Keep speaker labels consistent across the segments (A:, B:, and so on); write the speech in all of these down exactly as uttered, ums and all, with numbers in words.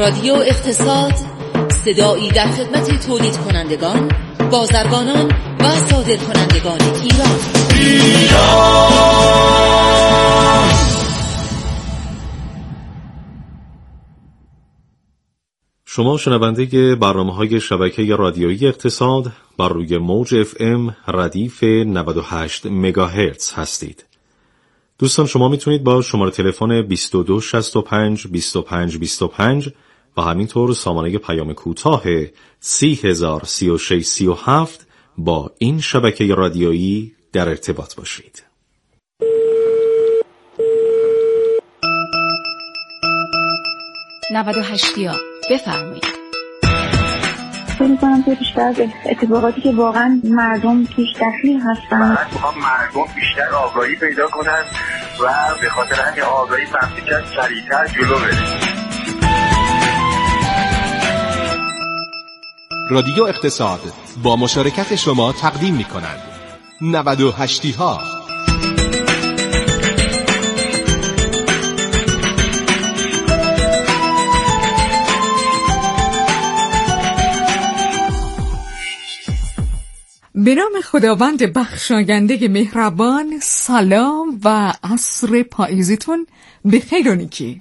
A: رادیو اقتصاد، صدایی در خدمت تولید کنندگان، بازرگانان و صادر کنندگان ایران.
B: شما شنونده برنامه‌های شبکه رادیویی اقتصاد بر روی موج اف ام ردیف نود و هشت مگاهرتز هستید. دوستان، شما میتونید با شماره تلفن بیست و دو شصت و پنج بیست و پنج بیست و پنج و همینطور سامانه پیام کوتاه سی هزار سی و شش سی و هفت با این شبکه رادیویی در ارتباط باشید.
C: نود و هشتیا بفرمایید.
D: فکر کنم که بیشتر از اتفاقاتی که واقعا مردم پیش دخیل هستن،
E: من میخوام مردم بیشتر آگاهی پیدا کنن و به خاطر همین آگاهی مملکت سریعتر جلو بره.
F: رادیو اقتصاد با مشارکت شما تقدیم می‌کند نود و هشتی ها.
G: به نام خداوند بخشاینده مهربان، سلام و عصر پاییزتون بخیر و نیکی.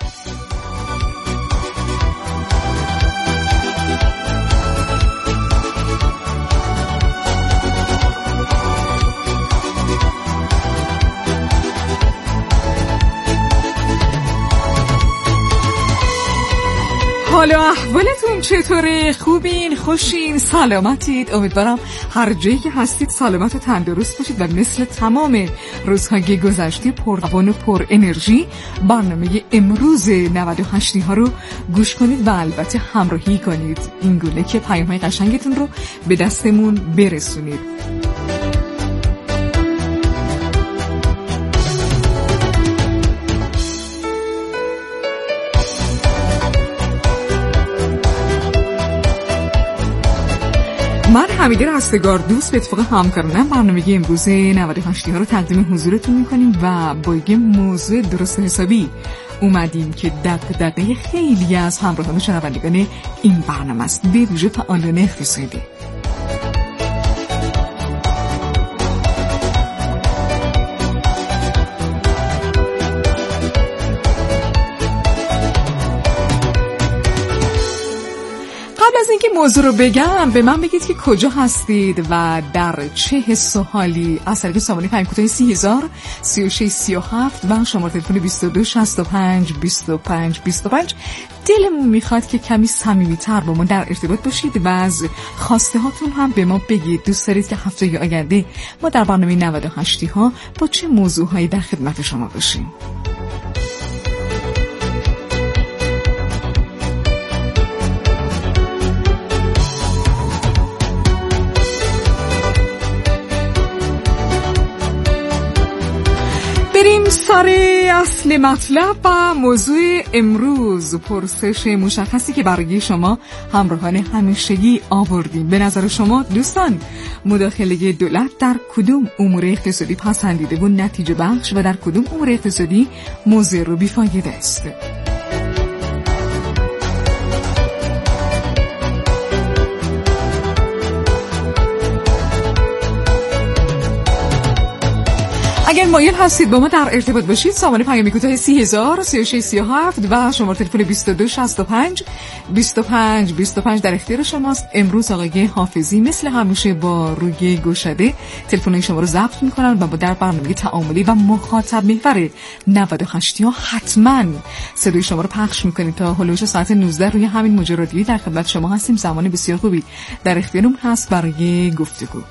G: حالا احوالتون چطوره؟ خوبین؟ خوشین؟ سلامتید؟ امیدوارم هر جایی که هستید سلامت و تندرست باشید و مثل تمام روزهای گذشته پرروان و پر انرژی برنامه امروز نود و هشتی ها رو گوش کنید و البته همراهی کنید، این گونه که پیام‌های قشنگتون رو به دستمون برسونید. من حمیده رستگار دوست به اتفاق همکارانم برنامه امروز نود و هشت ها رو تقدیم حضورتون میکنیم و با یه موضوع درست حسابی اومدیم که دغدغه خیلی از همراهان و شنوندگان این برنامه است، به ویژه فعالان اقتصادی. از اینکه موضوع رو بگم به من بگید که کجا هستید و در چه حس و حالی از طریق سامانه پیام کوتاه سی هزار سی و شش سی و هفت و شماره تلفن بیست و دو شصت و پنج بیست و پنج بیست و پنج. دلمون میخواد که کمی صمیمیت‌تر با ما در ارتباط باشید و از خواسته هاتون هم به ما بگید. دوست دارید که هفته آینده ما در برنامه نود و هشت ها با چه موضوعهایی در خدمت شما باشیم؟ بریم سر اصل مطلب و موضوع امروز، پرسش مشخصی که برای شما همراهان همیشگی آوردیم. به نظر شما دوستان مداخله دولت در کدوم امور اقتصادی پسندیده و نتیجه بخش و در کدوم امور اقتصادی مضر و بیفایده است؟ اگر مایل هستید با ما در ارتباط باشید، سامانه پیام کوتاه سی هزار سی و شش سی و هفت و شماره تلفن بیست و دو شصت و پنج بیست و پنج بیست و پنج در اختیار شماست. امروز آقای حافظی مثل همیشه با روی گشاده تلفن شما رو ضبط میکنن و با در برنامه تعاملی و مخاطب محور نود و هشت ها حتما صدای شما رو پخش میکنید. تا هلوش ساعت نوزده روی همین موج رادیویی در خدمت شما هستیم. زمان بسیار خوبی در اختیارمون هست برای گفتگو.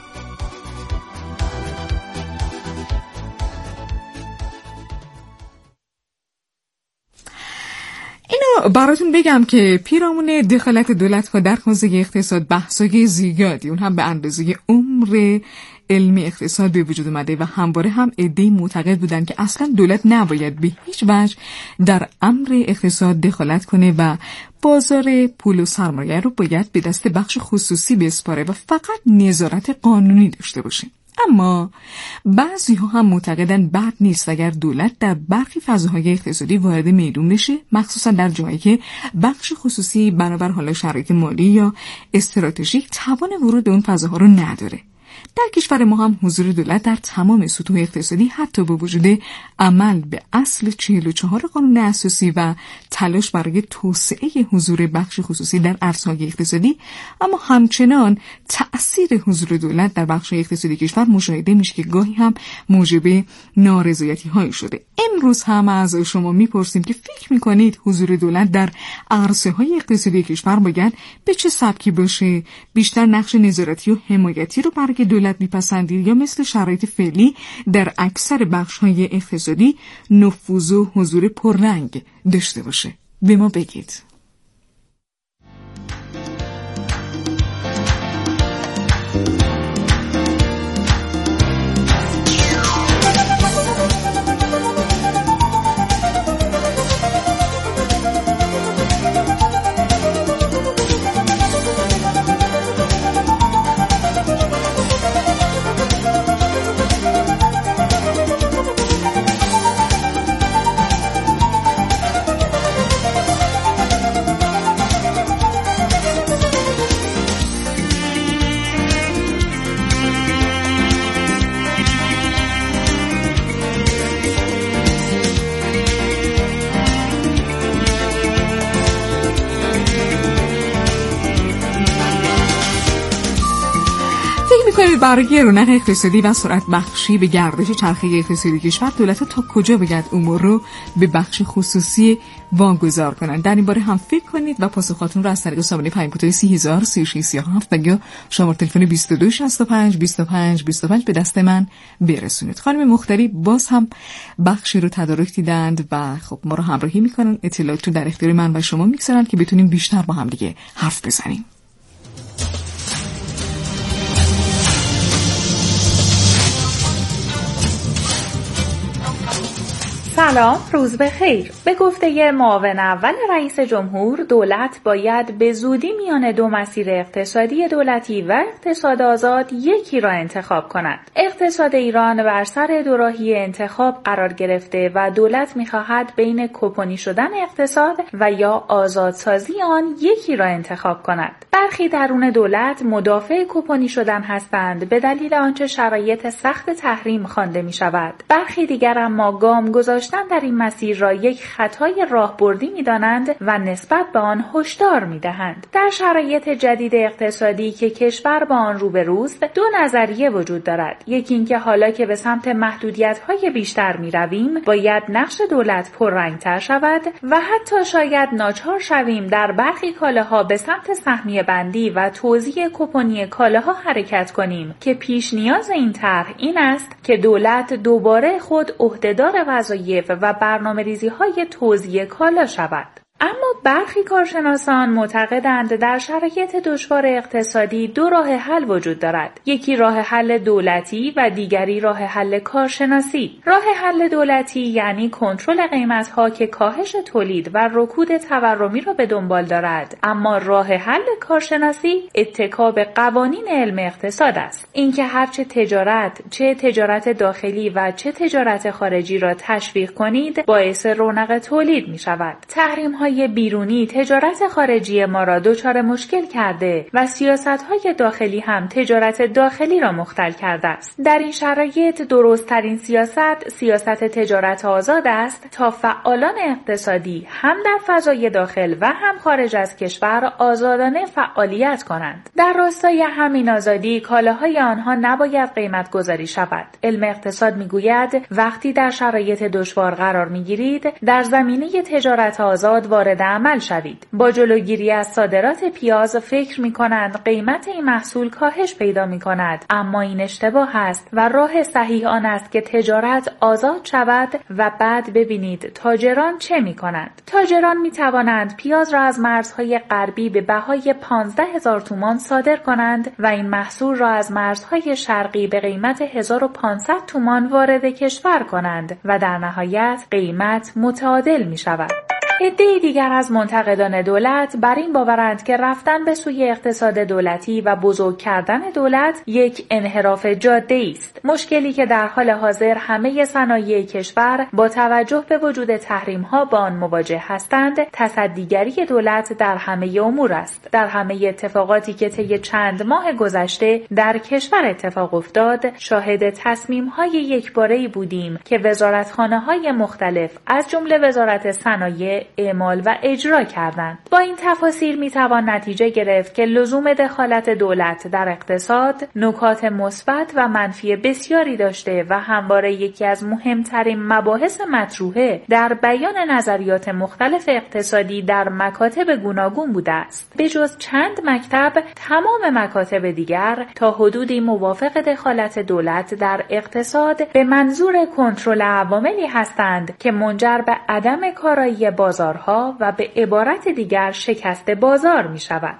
G: اینو براتون بگم که پیرامون دخالت دولت و در حوزه اقتصاد بحثای زیادی، اون هم به اندازه عمر علم اقتصاد به وجود اومده و همواره هم عده‌ای معتقد بودن که اصلا دولت نباید به هیچ وجه در امر اقتصاد دخالت کنه و بازار پول و سرمایه رو باید به دست بخش خصوصی بسپاره و فقط نظارت قانونی داشته باشه. اما بعضی ها هم معتقدن بد نیست اگر دولت در برخی فضاهای اقتصادی وارد میدون بشه، مخصوصا در جایی که بخش خصوصی بنابر حالا شرایط مالی یا استراتژیک توان ورود به اون فضاها رو نداره. در کشور ما هم حضور دولت در تمام سطوح اقتصادی حتی با وجود عمل به اصل چهل و چهار قانون اساسی و تلاش برای توسعه حضور بخش خصوصی در عرصه‌های اقتصادی، اما همچنان تأثیر حضور دولت در بخش اقتصادی کشور مشاهده میشه که گاهی هم موجب نارضایتی های شده. امروز هم از شما میپرسیم که فکر میکنید حضور دولت در عرصه‌های اقتصادی کشور باید به چه سبکی باشه؟ بیشتر نقش نظارتی و حمایتی رو برای دولت میپسندید یا مثل شرایط فعلی در اکثر بخش‌های اقتصادی نفوذ و حضور پررنگ داشته باشه؟ به ما بگید. برای رونق اقتصادی و سرعت بخشی به گردش چرخه اقتصادی کشور دولت تا کجا باید امور رو به بخش خصوصی واگذار کنند؟ در این باره هم فکر کنید و پاسخاتون رو از طریق سامانه پیام کوتاه سی هزار سی و شش سی و هفت یا شماره تلفن بیست و دو شصت و پنج بیست و پنج بیست و پنج به دست من برسونید. خانم مختاری باز هم بخشی رو تدارک دیدند و خب ما رو همراهی میکنن، اطلاعات رو در اختیار من و شما میگذارن که بتونیم بیشتر با هم دیگه حرف بزنیم.
H: سلام، روز بخیر. به گفته معاون اول رئیس جمهور، دولت باید به زودی میان دو مسیر اقتصادی دولتی و اقتصاد آزاد یکی را انتخاب کند. اقتصاد ایران بر سر دوراهی انتخاب قرار گرفته و دولت می‌خواهد بین کپونی شدن اقتصاد و یا آزادسازی آن یکی را انتخاب کند. برخی درون دولت مدافع کپونی شدن هستند به دلیل آنچه شرایط سخت تحریم خوانده می‌شود. برخی دیگر اما گام گذاشتن در این مسیر را یک خطای راهبردی می‌دانند و نسبت به آن هشدار می‌دهند. در شرایط جدید اقتصادی که کشور با آن روبروست، دو نظریه وجود دارد. یکی اینکه حالا که به سمت محدودیت‌های بیشتر می‌رویم، باید نقش دولت پررنگ‌تر شود و حتی شاید ناچار شویم در برخی کالاها به سمت سهمیه بندی و توزیع کوپنی کالاها حرکت کنیم که پیش نیاز این طرح این است که دولت دوباره خود عهدهدار وظایف و برنامه‌ریزی‌های توزیع کالا شود. اما برخی کارشناسان معتقدند در شرایط دشوار اقتصادی دو راه حل وجود دارد. یکی راه حل دولتی و دیگری راه حل کارشناسی. راه حل دولتی یعنی کنترل قیمت‌ها که کاهش تولید و رکود تورمی را به دنبال دارد. اما راه حل کارشناسی اتکا به قوانین علم اقتصاد است. اینکه هرچه تجارت، چه تجارت داخلی و چه تجارت خارجی را تشویق کنید، باعث رونق تولید می‌شود. تحریم‌های بیرونی تجارت خارجی ما را دچار مشکل کرده و سیاست‌های داخلی هم تجارت داخلی را مختل کرده است. در این شرایط درست‌ترین سیاست سیاست تجارت آزاد است تا فعالان اقتصادی هم در فضای داخل و هم خارج از کشور آزادانه فعالیت کنند. در راستای همین آزادی کالاهای آنها نباید قیمت گذاری شود. علم اقتصاد میگوید وقتی در شرایط دشوار قرار میگیرید در زمینه تجارت آزاد وارد عمل شوید. با جلوگیری از صادرات پیاز فکر می کنند قیمت این محصول کاهش پیدا می کند، اما این اشتباه است و راه صحیح آن است که تجارت آزاد شود و بعد ببینید تاجران چه می کنند. تاجران می توانند پیاز را از مرزهای غربی به بهای پانزده هزار تومان صادر کنند و این محصول را از مرزهای شرقی به قیمت هزار و پانصد تومان وارد کشور کنند و در نهایت قیمت متعادل می شود. عده دیگر از منتقدان دولت بر این باورند که رفتن به سوی اقتصاد دولتی و بزرگ کردن دولت یک انحراف جاده‌ای است. مشکلی که در حال حاضر همه صنایع کشور با توجه به وجود تحریم‌ها با آن مواجه هستند، تصدیگری دولت در همه امور است. در همه اتفاقاتی که طی چند ماه گذشته در کشور اتفاق افتاد، شاهد تصمیم‌های یکباره‌ای بودیم که وزارتخانه‌های مختلف از جمله وزارت صنایع اعمال و اجرا کردند. با این تفاصیل میتوان نتیجه گرفت که لزوم دخالت دولت در اقتصاد نکات مثبت و منفی بسیاری داشته و همواره یکی از مهمترین مباحث مطروحه در بیان نظریات مختلف اقتصادی در مکاتب گوناگون بوده است. به جز چند مکتب، تمام مکاتب دیگر تا حدودی موافق دخالت دولت در اقتصاد به منظور کنترل عواملی هستند که منجر به عدم کارایی بازارها و به عبارت دیگر شکست بازار می شود.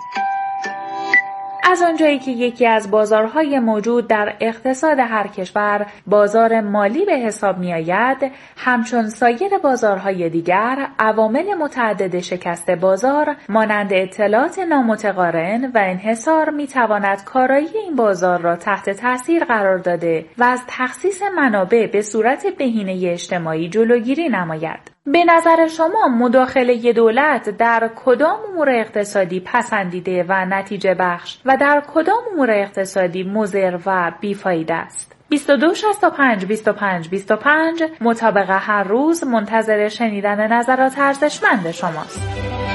H: از آنجایی که یکی از بازارهای موجود در اقتصاد هر کشور بازار مالی به حساب می آید، همچون سایر بازارهای دیگر عوامل متعدد شکست بازار مانند اطلاعات نامتقارن و انحصار می تواند کارایی این بازار را تحت تاثیر قرار داده و از تخصیص منابع به صورت بهینه اجتماعی جلوگیری نماید. به نظر شما مداخله دولت در کدام امور اقتصادی پسندیده و نتیجه بخش و در کدام امور اقتصادی مضر و بیفایده است؟ بیست و دو شصت و پنج بیست و پنج بیست و پنج مطابق هر روز منتظر شنیدن نظرات ارزشمند شماست.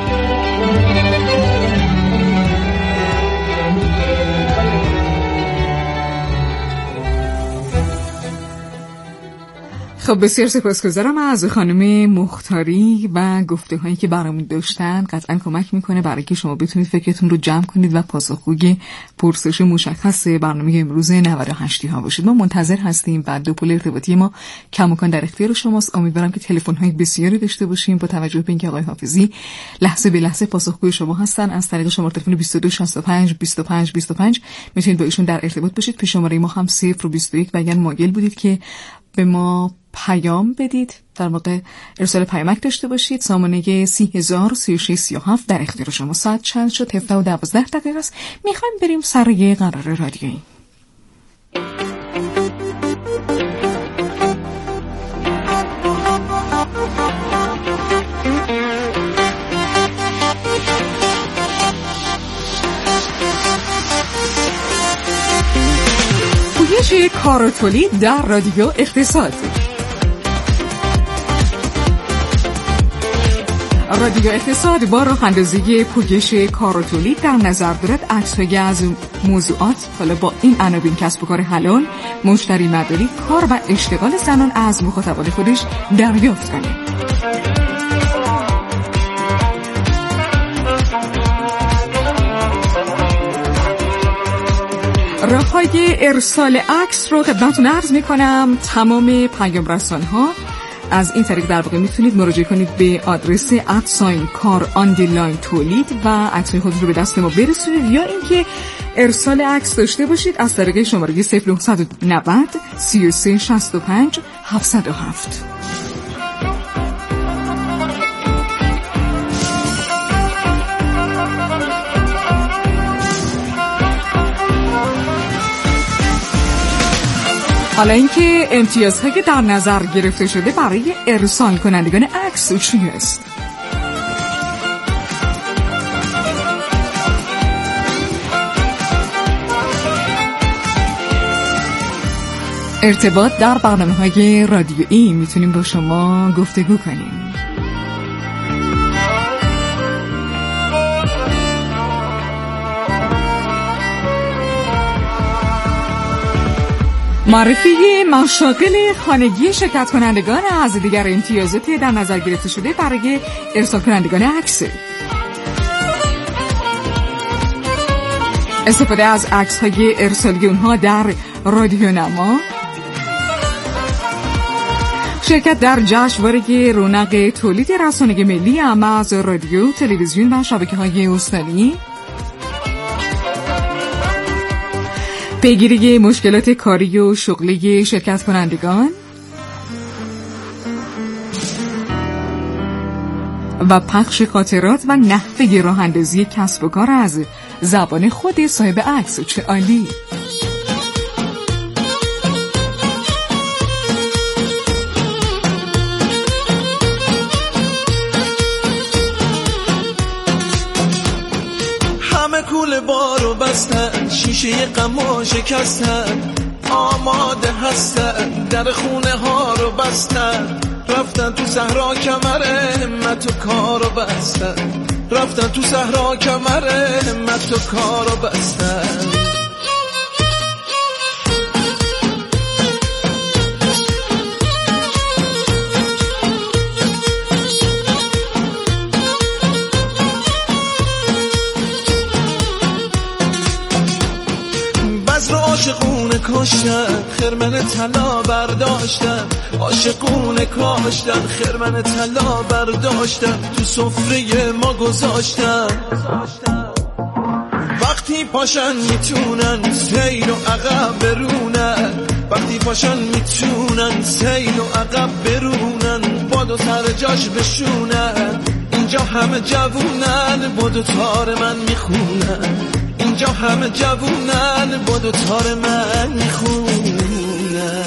G: خب بسیار سپاسگزارم از خانم مختاری و گفته هایی که برامون داشتن. قطعا کمک میکنه برای که شما بتونید فکرتون رو جمع کنید و پاسخگوی پرسش مشخص برنامه امروز نود و هشت ها باشید. ما منتظر هستیم. بعد دو پل ارتباطی ما کماکان در اختیار شماست. امیدوارم که تلفن های بسیاری داشته باشیم با توجه به اینکه آقای حافظی لحظه به لحظه پاسخگوی شما هستن. از طریق شماره تلفن بیست و دو شصت و پنج بیست و پنج بیست و پنج میتونید با ایشون در ارتباط باشید. پیش شماره ما هم صفر و بیست و یک و اگر مایل بودید که به ما پیام بدید، در واقع ارسال پیامک داشته باشید، سامانه سی هزار سی و شش سی و هفت در اختیار شما. ساعت چند شد؟ هفده و دوازده دقیقه است. میخوایم بریم سر یه قرار رادیویی. پویش کار و تولید در رادیو اقتصاد. رادیو اقتصاد با راه اندازی پویش کار و تولید در نظر دارد عکس‌های از موضوعات حالا با این عناوین: کسب و کار حلال، مشتری مداری، کار و اشتغال زنان از مخاطبان خودش دریافت کنید. راه‌های ارسال عکس رو خدمتتون عرض می‌کنم. تمام پیام رسان‌ها از این طریق در واقع میتونید مراجعه کنید به آدرس ادساین کار آندرلاین تولید و عکس‌های خودتون رو به دست ما برسونید، یا اینکه ارسال عکس داشته باشید از طریق شماره صفر نه نه صفر سی و سه شصت و پنج هفتصد و هفت. حالا اینکه امتیازهایی در نظر گرفته شده برای ارسال کنندگان عکس چی است؟ ارتباط در برنامه‌های رادیویی میتونیم با شما گفتگو کنیم. معرفی مشاغل خانگی شرکت کنندگان از دیگر امتیازات در نظر گرفته شده برای ارسال کنندگان عکس. استفاده از عکس‌های ارسالی اونها در رادیو نما. شرکت در جشنواره رونق تولید رسانه ملی اما از رادیو، تلویزیون و شبکه‌های استانی. پیگیری مشکلات کاری و شغلی شرکت کنندگان. و پخش خاطرات و نحوه راه اندازی کسب و کار از زبان خود صاحب عکس. چه عالی!
I: همه کوله بارو بستن، شیشه غمو شکستن، آماده هستن، در خونه ها رو بستن، رفتن تو صحرا کمر همت و کارو بستن، رفتن تو صحرا کمر همت و کارو بستن. عاشقونه کاشتن، خرمن طلا برداشتن، عاشقونه کاشتن، خرمن طلا برداشتن، تو سفره ما گذاشتن. وقتی پاشن میتونن سیل و عقب برونن، وقتی پاشن میتونن سیل و عقب برونن، بادو سر جاش بشونن. اینجا همه جوونن، بادو تار من میخونن، اینجا همه جوونن، با دو تار من میخونن.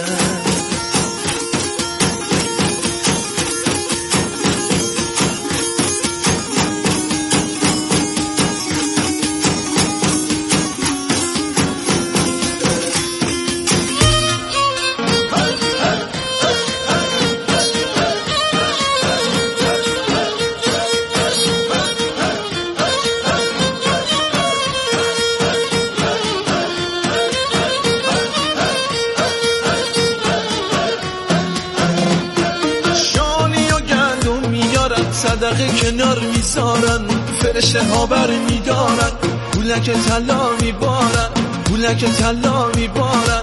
I: صدقه کنار میذارن، فرشته ها بر میدارن، پولک طلا میبارن، پولک طلا میبارن.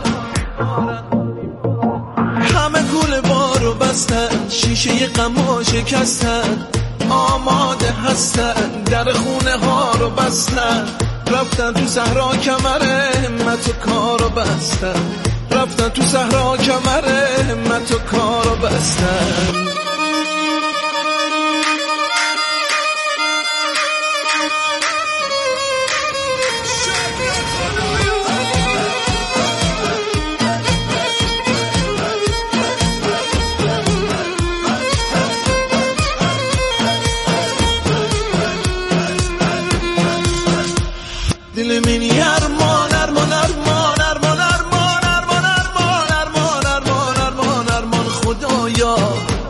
I: همه گول بارو بستن، شیشه غمو شکستن، آماده هستن، در خونه ها رو بستن، رفتن تو صحرا کمر همت و کارو بستن، رفتن تو صحرا کمر همت و کارو بستن. دل منی ارمان ارمان ارمان ارمان ارمان ارمان ارمان ارمان ارمان ارمان ارمان خدایا،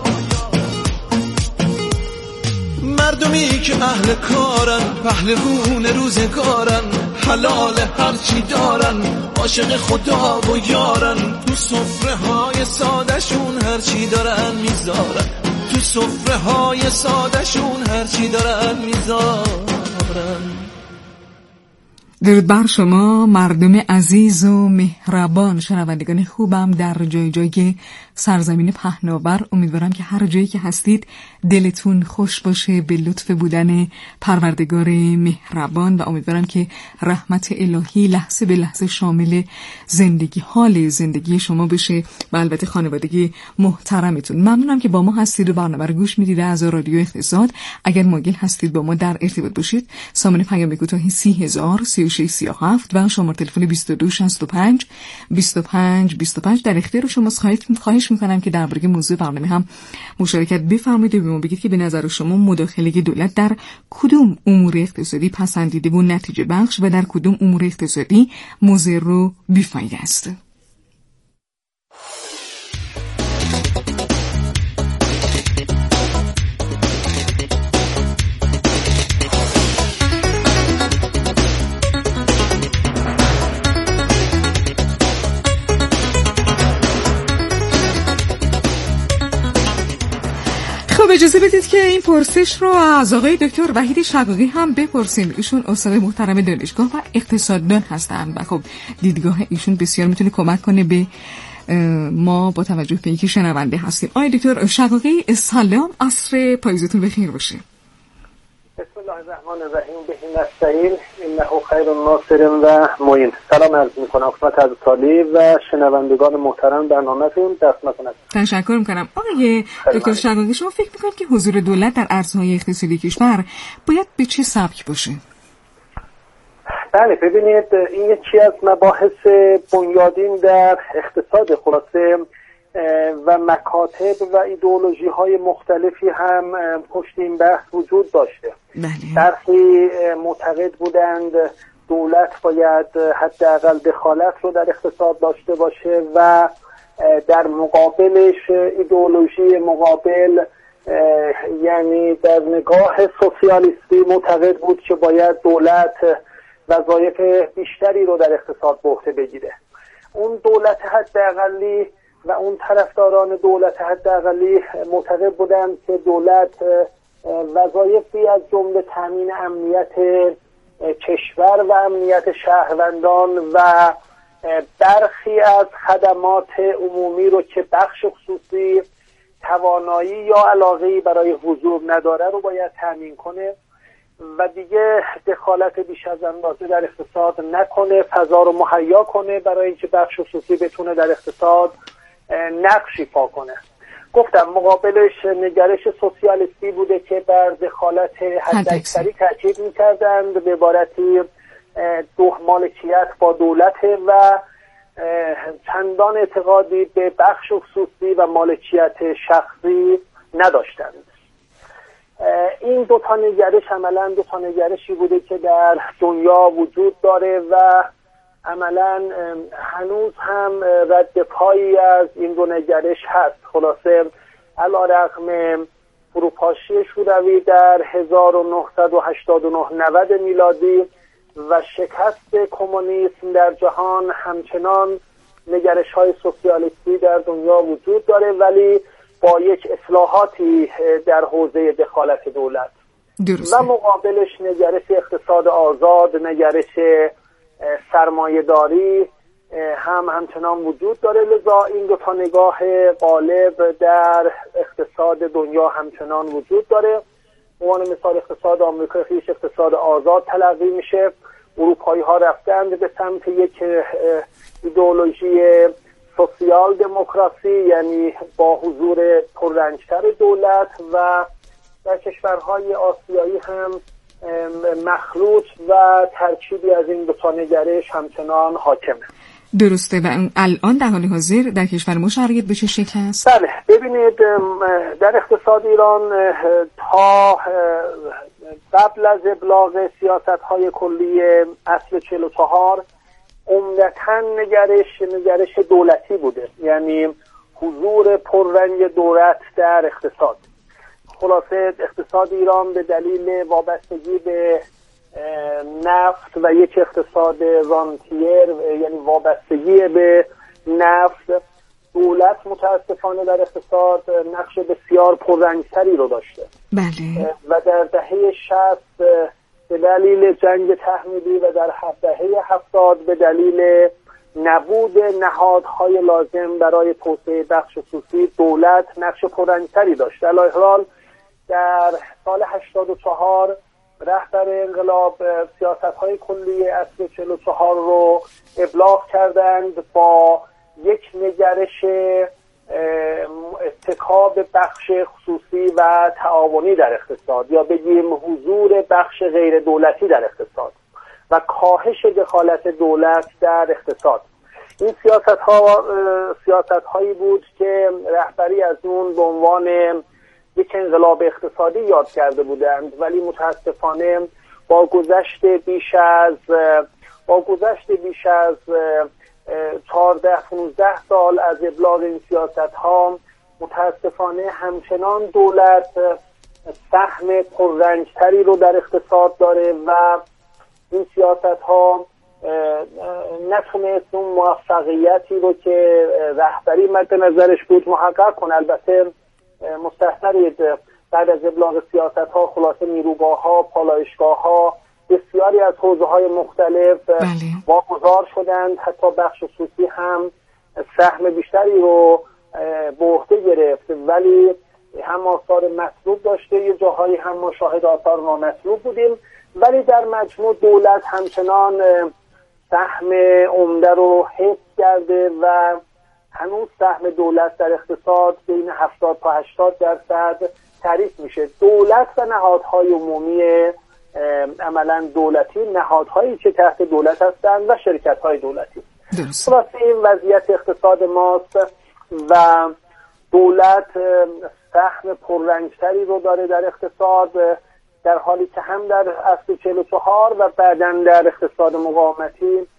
I: مردمی که اهل کارن، پهلوون روزگارن، حلال هرچی دارن، عاشق خدا و یارن، تو سفره های سادشون هرچی دارن میذارن، تو سفره های سادشون هرچی دارن میذارن.
G: درود بر شما مردم عزیز و مهربان، شنوندگان خوبم در جای جای سرزمین پهناور. امیدوارم که هر جایی که هستید دلتون خوش باشه به لطف بودن پروردگار مهربان و امیدوارم که رحمت الهی لحظه به لحظه شامل زندگی حال زندگی شما بشه و البته خانوادگی محترمتون. ممنونم که با ما هستید و برنامه رو گوش میدید از رادیو اقتصاد. اگر مایل هستید با ما در ارتباط باشید، سامانه پیام کوتاه سی هزار سی و شش سی و هفت و شماره تلفن بیست و دو شصت و پنج بیست و پنج بیست و پنج در اختیار شماست. خواهش میکنم که درباره موضوع برنامه هم مشارکت بفرمایید و به ما بگید که به نظر شما مداخله دولت در کدوم امور اقتصادی پسندیده و نتیجه بخش و در کدوم امور اقتصادی مضر و بیفایده است. خب اجازه بدید که این پرسش رو از آقای دکتر وحید شقاقی هم بپرسیم. ایشون استاد محترم دانشگاه و اقتصاددان هستند و خب دیدگاه ایشون بسیار میتونه کمک کنه به ما با توجه به اینکه شنونده هستیم. آقای دکتر شقاقی سلام، عصر پاییزتون بخیر باشه.
J: اسم الله الرحمن الرحیم به نستعین انه خیر الناصر و معین. سلام عرض میکنم خدمت حضرت عالی و شنوندگان محترم برنامه‌تون. دست نکنید.
G: تشکر میکنم. آقای دکتر شقاقی، شما فکر میکنید که حضور دولت در ارزهای اقتصادی کشور باید به چه سبک باشه؟
J: بله، ببینید این یکی از مباحث بنیادین در اقتصاد خلاصه و مکاتب و ایدئولوژی های مختلفی هم پشت این بحث وجود داشته. برخی معتقد بودند دولت باید حداقل دخالت رو در اقتصاد داشته باشه و در مقابلش ایدئولوژی مقابل یعنی در نگاه سوسیالیستی معتقد بود که باید دولت وظایف بیشتری رو در اقتصاد به عهده بگیره. اون دولت حداقلی و اون طرفداران دولت حداقلی معتقد بودند که دولت وظایفی از جمله تامین امنیت کشور و امنیت شهروندان و برخی از خدمات عمومی رو که بخش خصوصی توانایی یا علاقه‌ای برای حضور نداره رو باید تامین کنه و دیگه دخالت بیش از اندازه در اقتصاد نکنه، فضا رو مهیا کنه برای اینکه بخش خصوصی بتونه در اقتصاد نقش ایفا کنه. گفتم مقابلش نگرش سوسیالیستی بوده که بر دخالت حداکثری تاکید می‌کردند، به عبارتی دو مالکیت با دولت و چندان اعتقادی به بخش خصوصی و مالکیت شخصی نداشتند. این دو تا نگرش عملاً دو تا نگرشی بوده که در دنیا وجود داره و عملاً هنوز هم رد پایی از این دو نگرش هست. خلاصه علی‌رغم فروپاشی شوروی در هزار و نهصد و هشتاد و نه نود میلادی و شکست کمونیسم در جهان، همچنان نگرش‌های سوسیالیستی در دنیا وجود داره، ولی با یک اصلاحاتی در حوزه دخالت دولت. درسته. و مقابلش نگرش اقتصاد آزاد، نگرش سرمایه‌داری هم همچنان وجود داره. لذا این دو تا نگاه غالب در اقتصاد دنیا همچنان وجود داره. عنوان مثال اقتصاد آمریکا خیش اقتصاد آزاد تلقی میشه. اروپایی ها رفتند به سمت یک ایدئولوژی سوسیال دموکراسی، یعنی با حضور پررنجتر دولت، و در کشورهای آسیایی هم مخلوط و ترکیبی از این دو تا نگرش همچنان حاکمه.
G: درسته. و الان در حال حاضر در کشور ما شرایط به چه شکل است؟
J: بله، ببینید در اقتصاد ایران تا قبل از ابلاغ سیاست‌های کلی اصل چهل و چهار عمدتاً نگرش نگرش دولتی بوده، یعنی حضور پررنگ دولت در اقتصاد. خلاصه اقتصاد ایران به دلیل وابستگی به نفت و یک اقتصاد رانتیر، یعنی وابستگی به نفت، دولت متاسفانه در اقتصاد نقش بسیار پررنگتری رو داشته.
G: بله.
J: و در دهه شصت به دلیل جنگ تحمیلی و در دهه هفتاد به دلیل نبود نهادهای لازم برای توسعه بخش خصوصی، دولت نقش پررنگتری داشت. در حال در سال هشتاد و چهار رهبر انقلاب سیاست‌های کلی اصل چهل و چهار رو ابلاغ کردند با یک نگرش اتکاب بخش خصوصی و تعاونی در اقتصاد، یا بگیم حضور بخش غیر دولتی در اقتصاد و کاهش دخالت دولت در اقتصاد. این سیاست ها سیاست هایی بود که رهبری از اون به عنوان یک انقلاب اقتصادی یاد کرده بودند، ولی متاسفانه با گذشت بیش از با گذشت بیش از چهارده پانزده سال از ابلاغ این سیاست ها متاسفانه همچنان دولت سهم پررنگتری رو در اقتصاد داره و این سیاست ها نتونست اون موفقیتی رو که رهبری مد نظرش بود محقق کنه. البته مستحضرید بعد از ابلاغ سیاست ها خلاصه نیروگاه ها، پالایشگاه ها، بسیاری از حوزه های مختلف واگذار شدند، حتی بخش خصوصی هم سهم بیشتری رو به عهده گرفت، ولی هم آثار مطلوب داشته، یه جاهایی هم ما شاهد آثار نامطلوب بودیم، ولی در مجموع دولت همچنان سهم عمده رو حفظ کرده و هنوز سهم دولت در اقتصاد بین هفتاد تا هشتاد درصد تعریف میشه. دولت و نهادهای عمومی عملا دولتی، نهادهایی که تحت دولت هستند و شرکت‌های دولتی. واسه این وضعیت اقتصاد ماست و دولت سهم پررنگتری رو داره در اقتصاد، در حالی که هم در اصل چهل و چهار و بعداً در اقتصاد مقاومتی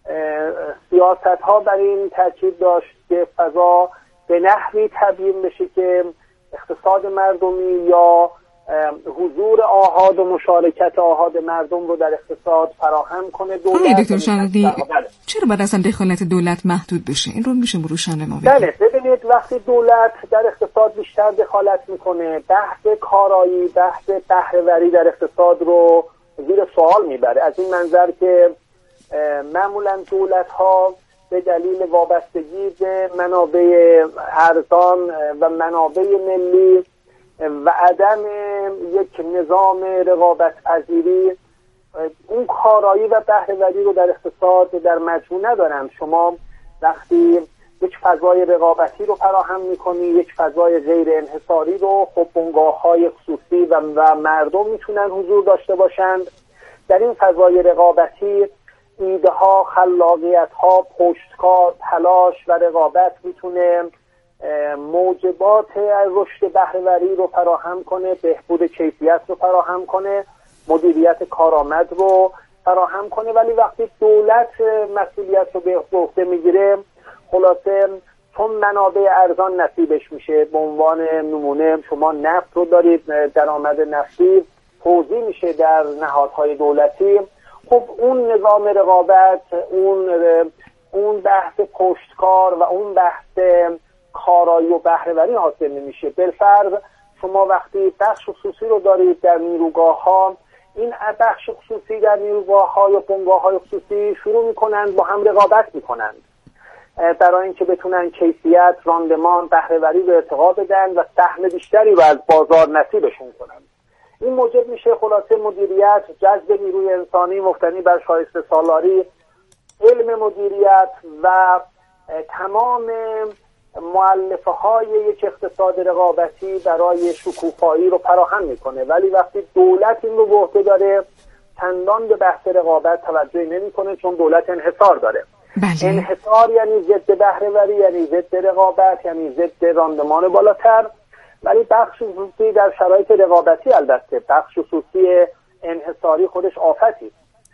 J: سیاست ها بر این تاکید داشت که فضا به نحوی تبیین بشه که اقتصاد مردمی یا حضور آحاد و مشارکت آحاد مردم رو در اقتصاد فراهم کنه.
G: دولت دکتر شرقی چرا باید اصلا دخالت دولت محدود بشه؟ این رو میشه روشن ما بگیم.
J: بله، ببینید وقتی دولت در اقتصاد بیشتر دخالت میکنه، بحث کارایی، بحث بهره‌وری در اقتصاد رو زیر سوال میبره. از این منظر که معمولا دولت ها به دلیل وابستگی به منابع ارزان و منابع ملی و عدم یک نظام رقابت پذیری اون کارایی و بهره‌وری رو در اقتصاد در مجموع ندارن. شما وقتی یک فضای رقابتی رو فراهم میکنی، یک فضای غیر انحصاری رو، خب بنگاه‌های خصوصی و, و مردم میتونن حضور داشته باشند. در این فضای رقابتی ایده ها، خلاقیت ها، پشتکار، تلاش و رقابت میتونه موجبات رشد بهره‌وری رو فراهم کنه، بهبود کیفیت رو فراهم کنه، مدیریت کارآمد رو فراهم کنه. ولی وقتی دولت مسئولیت رو به عهده میگیره، خلاصه چون منابع ارزان نصیبش میشه، به عنوان نمونه شما نفت رو دارید، درآمد نفتی توزیع میشه در نهادهای دولتی، خب اون نظام رقابت، اون اون بحث پشتکار و اون بحث کارایی و بهره‌وری حاصل نمیشه. بالفرض شما وقتی بخش خصوصی رو دارید در نیروگاه ها، این بخش خصوصی در نیروگاه ها یا بنگاه های خصوصی شروع میکنند با هم رقابت میکنند برای اینکه بتونن کیفیت، راندمان، بهره‌وری رو ارتقا بدن و سهم بیشتری رو از بازار نصیبشون کنند. این موجب میشه خلاصه مدیریت، جذب نیروی انسانی مبتنی بر شایسته سالاری، علم مدیریت و تمام مؤلفه های یک اقتصاد رقابتی برای شکوفایی رو فراهم میکنه. ولی وقتی دولت این رو به عهده داره، چندان به بحث رقابت توجه نمیکنه، چون دولت انحصار داره. بله. انحصار یعنی ضد بهره‌وری، یعنی ضد رقابت، یعنی ضد راندمان بالاتر. ولی بخش خصوصی در شرایط رقابتی، البته بخش خصوصی انحصاری خودش آفتی.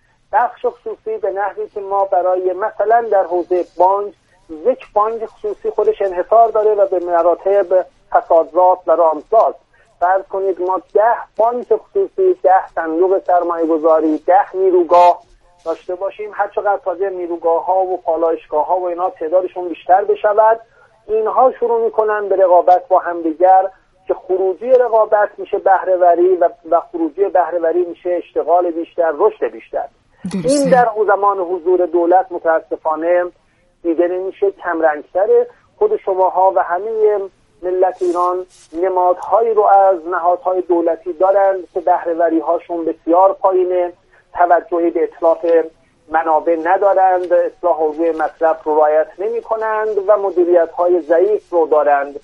J: بخش خصوصی به نحوی که ما برای مثلا در حوزه بانک، یک بانک خصوصی خودش انحصار داره و به مراتب فسادزا و رامساز. فرض کنید ما ده بانک خصوصی، ده صندوق سرمایه گذاری، ده نیروگاه داشته باشیم، هر چقدر تازه نیروگاه ها و پالایشگاه ها و اینا تعدادشون بیشتر بشود، اینها شروع میکنن به رقابت با همدیگر که خروجی رقابت میشه بهره‌وری و, و خروجی بهره‌وری میشه اشتغال بیشتر، رشد بیشتر. درسته. این در زمان حضور دولت متاسفانه دیده نمیشه، کمرنگتره. خود شماها و همه ملت ایران نمادهایی رو از نهادهای دولتی دارند که بهره‌وری هاشون بسیار پایینه، توجهی به اتلاف منابع ندارند، اصلاح حوزه مصرف رو رعایت نمی کنند و مدیریت های ضعیف رو دارند.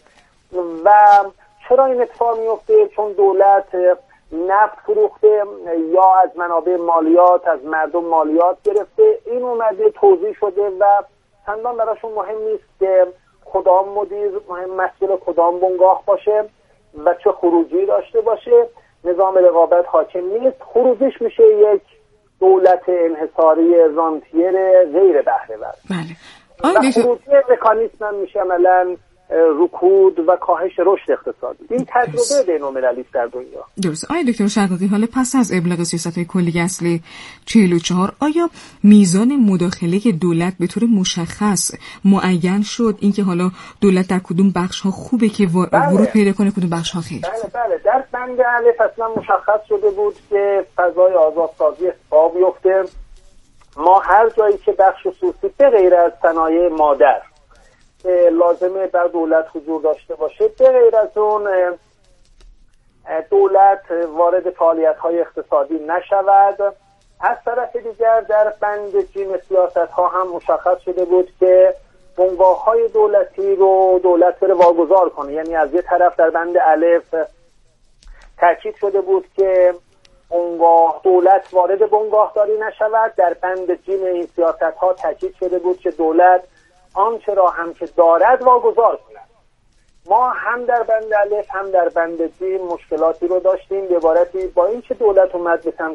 J: و چرا این اتفاق میفته؟ چون دولت نفت فروخته یا از منابع مالیات، از مردم مالیات گرفته. این اومده توزیع شده و چندان براشون مهم نیست که کدام مدیر مهم مسئول کدام بنگاه باشه و چه خروجی داشته باشه. نظام رقابت حاکم نیست، خروجیش میشه یک دولت انحصاری رانتیر غیر بهره‌ور.
G: بله.
J: و خروجی مکانیسم هم میشه عملاً رکود و کاهش رشد اقتصادی. این تجربه بین‌المللی در دنیا.
G: درست. آیا دکتر شقاقی حالا پس از ابلاغ سیاست‌های کلی اصلی چهل و چهار آیا میزان مداخله دولت به طور مشخص معین شد؟ اینکه حالا دولت در کدوم بخش‌ها خوبه که بله. ورود پیدا کنه، کدوم بخش‌ها خیر؟
J: بله بله در بند الف اصلا مشخص شده بود که فضای آزادسازی اتفاق بیفته. ما هر جایی که بخش خصوصی به غیر از صنایع مادر لازمه بر دولت حضور داشته باشه، به غیر از اون دولت وارد فعالیت‌های اقتصادی نشود. از طرف دیگر در بند جیم سیاست ها هم مشخص شده بود که بنگاه های دولتی رو دولت بره واگذار کنه. یعنی از یه طرف در بند الف تاکید شده بود که بنگاه دولت وارد بنگاه داری نشود. در بند جیم این سیاست ها تاکید شده بود که دولت آنچه را هم که دارد واگذار کند. ما هم در بند الف هم در بند جیم مشکلاتی رو داشتیم. به عبارتی با اینکه دولت اومد به سمت